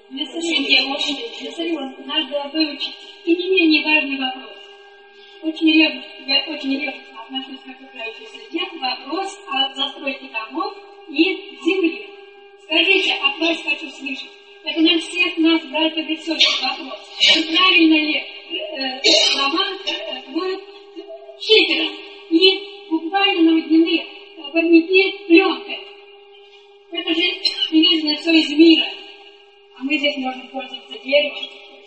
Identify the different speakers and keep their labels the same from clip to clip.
Speaker 1: Надо выучить и не менее важный вопрос. Я очень ревностно отношусь к окружающей среде. Вопрос о застройке домов и земли. Скажите, от вас хочу слышать. Это на всех нас, братья и сестры, вопрос. Правильно ли дома будут шифером и буквально наведены парники пленкой? Это же неведомое все из мира. А мы здесь можем пользоваться деревом.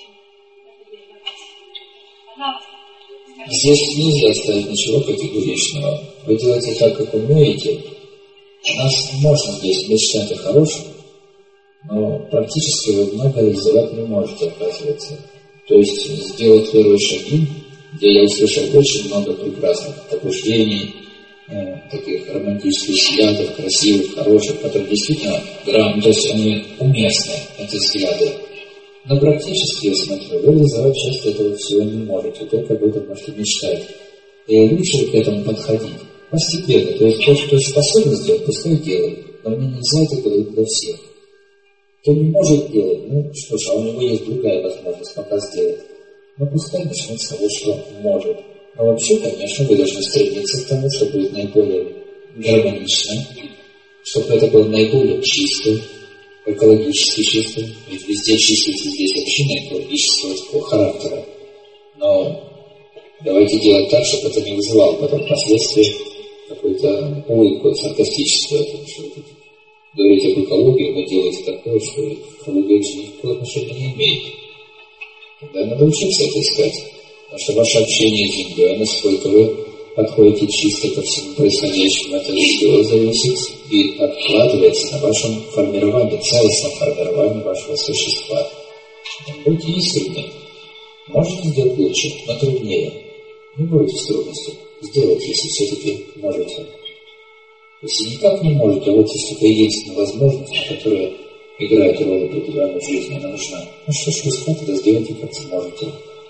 Speaker 1: Пожалуйста.
Speaker 2: Здесь нельзя ставить ничего категоричного. Вы делаете так, как умеете. Нас можно здесь мечтать о хорошем, но практически вы много реализовать не можете, оказывается. То есть сделать первые шаги, где я услышал очень много прекрасных побуждений, таких романтических взглядов, красивых, хороших, которые действительно то есть они уместны, эти взгляды. Но практически, я смотрю, вы реализовать часто этого всего не можете, только об этом можете мечтать. И лучше к этому подходить постепенно. То есть тот, кто способен сделать, пускай делает. Но мне нельзя это говорить для всех. Кто не может делать, что ж, а у него есть другая возможность пока сделать. Но пускай начнет с того, что может. Но вообще, конечно, вы должны стремиться к тому, чтобы быть наиболее гармоничным, чтобы это было наиболее чисто, экологически чисто. Ведь везде числится здесь община экологического такого характера. Но давайте делать так, чтобы это не вызывало потом последствий какую-то улыбку саркастическую. Что вы говорите об экологии, вы делаете такое, что экология очень никакого отношения не имеет. Тогда надо учиться это искать. Потому что ваше общение с Землей, насколько вы подходите чисто ко всему происходящему, это все зависит и откладывается на вашем формировании, целостном формировании вашего существа. Будьте искренни. Можете сделать лучше, но труднее. Не бойтесь трудностей. Сделайте, если все-таки можете. Если никак не можете, вот есть только единственная возможность, которая играет роль в определенной жизни, она нужна. Что ж вы сказать, тогда сделайте, как сможете.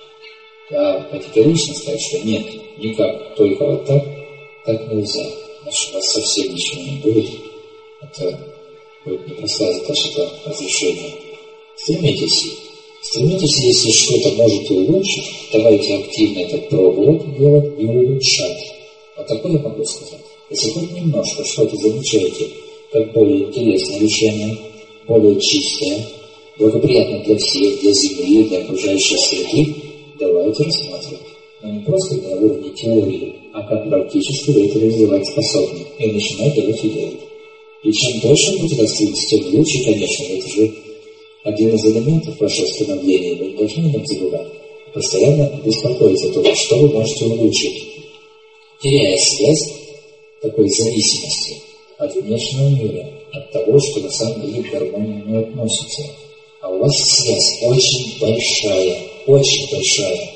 Speaker 2: А категорично сказать, что нет, никак, только вот так нельзя. Значит, у вас совсем ничего не будет. Это будет непростая задача по разрешению. Стремитесь, если что-то можете улучшить, давайте активно это пробовать, делать и улучшать. Вот такое я могу сказать. Если хоть немножко что-то замечаете, как более интересное решение, более чистое, благоприятное для всех, для Земли, для окружающей среды, давайте рассматривать. Но не просто на уровне теории, а как практически вы это реализовать способны. И начинать делать и делать. И чем дольше будете достигать, тем лучше, конечно. Это же один из элементов вашего становления. Вы не должны о нем забывать. Постоянно беспокоиться о том, что вы можете улучшить. Теряя связь такой зависимости от внешнего мира, от того, что на самом деле к гармонии не относится. А у вас связь очень большая. Очень большая.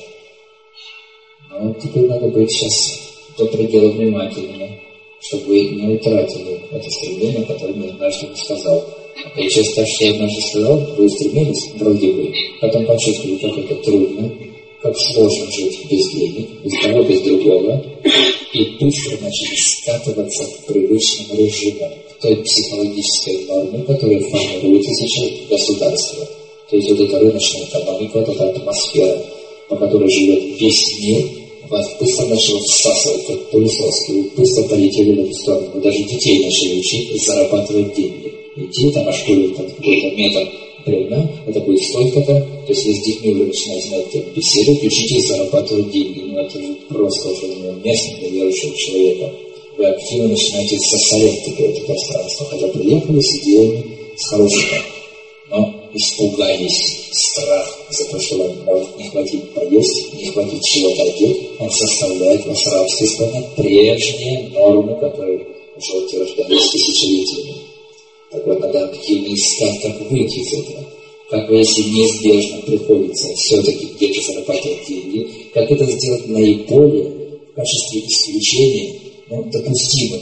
Speaker 2: Но теперь надо быть сейчас до предела внимательными, чтобы вы не утратили это стремление, которое я однажды сказал. И через то, что я однажды сказал, вы устремились, вроде бы, потом почувствовали, как это трудно, как сложно жить без денег, без того, без другого, и быстро начали скатываться к привычному режиму, к той психологической норме, которая формируется сейчас в государстве. То есть вот эта рыночная экономика, вот эта атмосфера, по которой живет весь мир, вас быстро начало всасывать, как пылесос, и вы быстро полетели в эту сторону. Вы даже детей начали учить зарабатывать деньги. Идти там, ошкуривать какой-то метод бревна, это будет столько-то, то есть вы с детьми вы начинаете на эту беседу, учитесь зарабатывать деньги. Ну это же просто уже местно для верующего человека. Вы активно начинаете засорять теперь это пространство, хотя приехали с идеями, с хорошими, но испугались. Страх за то, что вам может не хватить поесть, не хватить чего-то одеть, он заставляет вас рабски исполнять прежние нормы, которые уже утверждались тысячелетиями. Так вот, надо активно искать, как выйти из этого. Как вы, если неизбежно приходится все-таки где-то зарабатывать деньги, как это сделать наиболее в качестве исключения, допустимым,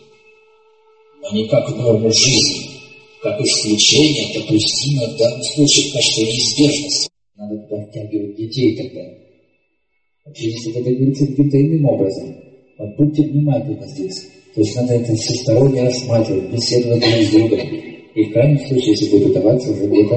Speaker 2: но не как норму жизни. Как исключение допустимо в данном случае в качестве неизбежности. Надо подтягивать детей тогда. Вообще, если это говорится каким-то иным образом, вот будьте внимательны здесь. То есть надо это всесторонне рассматривать, беседовать друг с другом. И в крайнем случае, если будет удаваться, уже где-то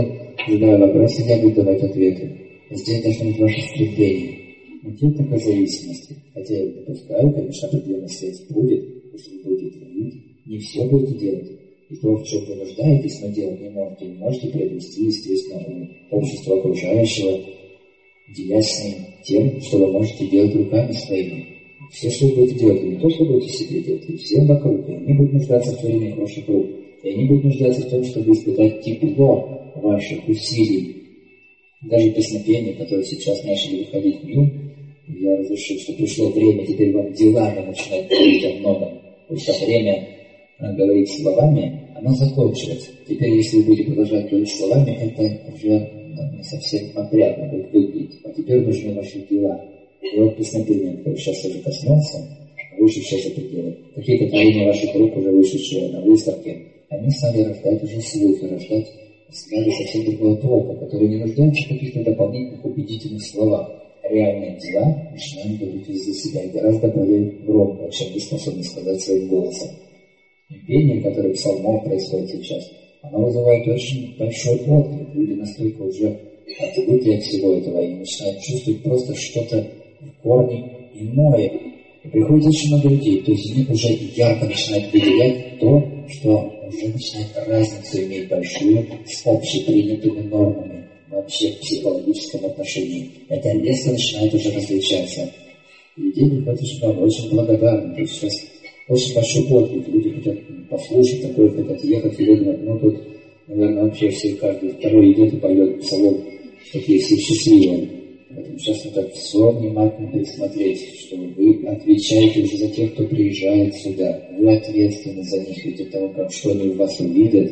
Speaker 2: Задавая вопросы, я буду давать ответы. Здесь должно быть ваше стремление. Но нет такой зависимости. Хотя я допускаю, конечно, определенная связь будет, потому что вы будете творить, не все будете делать. И то, в чем вы нуждаетесь, но делать не можете приобрести, естественно, у общества окружающего, делясь с ним тем, что вы можете делать руками своими. Все, что вы будете делать, вы не только будете себе делать, и все вокруг, и они будут нуждаться в творении ваших рук, и они будут нуждаться в том, чтобы испытать тепло ваших усилий. Даже песнопения, которые сейчас начали выходить в мир, я разрешил, что пришло время теперь вам делами начинать говорить о многом. Потому что время говорить словами, оно закончилось. Теперь, если вы будете продолжать говорить словами, это уже не совсем опрятно будет выглядеть. А теперь нужны ваши дела. И вот песнопения, которые сейчас уже коснулся, вышедшие за пределы. Какие-то творения ваших рук, уже вышедшие на выставке, они стали рождать уже слухи, рождать взгляды совсем другого толка, которые не нуждаются в каких-то дополнительных убедительных словах. Реальные дела начинают говорить из-за себя и гораздо более громко, чем вы способны сказать своим голосом. И пение, которое псалмом происходит сейчас, оно вызывает очень большой отклик. Люди настолько уже отвыкли от всего этого и начинают чувствовать просто что-то в корне иное. И приходит очень много людей, то есть они уже ярко начинают выделять то, что уже начинает разницу иметь большую с общепринятыми нормами вообще в психологическом отношении. Это резко начинает уже различаться. Людей приходит очень много, очень благодарны. То есть сейчас очень большой отклик. Люди хотят послушать такое, хотят ехать, и думают, ну тут, наверное, вообще все, каждый второй идет и поет псалом, такие все счастливые. Поэтому сейчас надо все внимательно пересмотреть, что вы отвечаете уже за тех, кто приезжает сюда. Вы ответственны за них, ведь от того, как что они в вас увидят,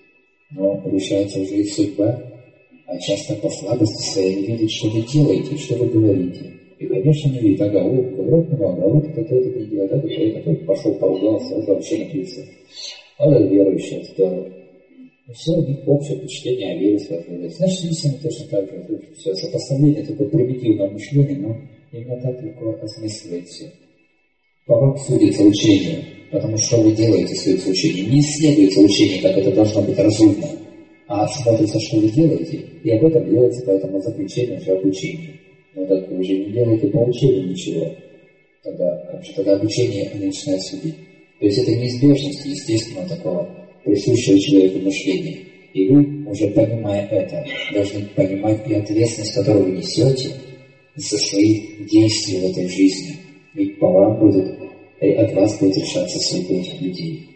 Speaker 2: но решается уже их судьба. А часто по слабости своей не видят, что вы делаете, что вы говорите. И, конечно, не видят, ага, говорят много, а вот это не делает, это пошел поругался, это вообще напился. А это верующий, это здорово. И все, у них общее впечатление о вере складывается. Значит, истина точно так же. Все, сопоставление такое примитивное мышление, но именно так легко осмысливает все. По вам судится учение, потому что вы делаете судится учение. Не исследуется учение, как это должно быть разумно, а смотрится, что вы делаете, и об этом делается поэтому заключение уже обучения. Но так вы же не делаете по учению ничего. Тогда обучение начинает судить. То есть это неизбежность естественного такого присущего человеку мышления. И вы, уже понимая это, должны понимать и ответственность, которую вы несете за свои действия в этой жизни. Ведь по вам будет, и от вас будет решаться судьба этих людей.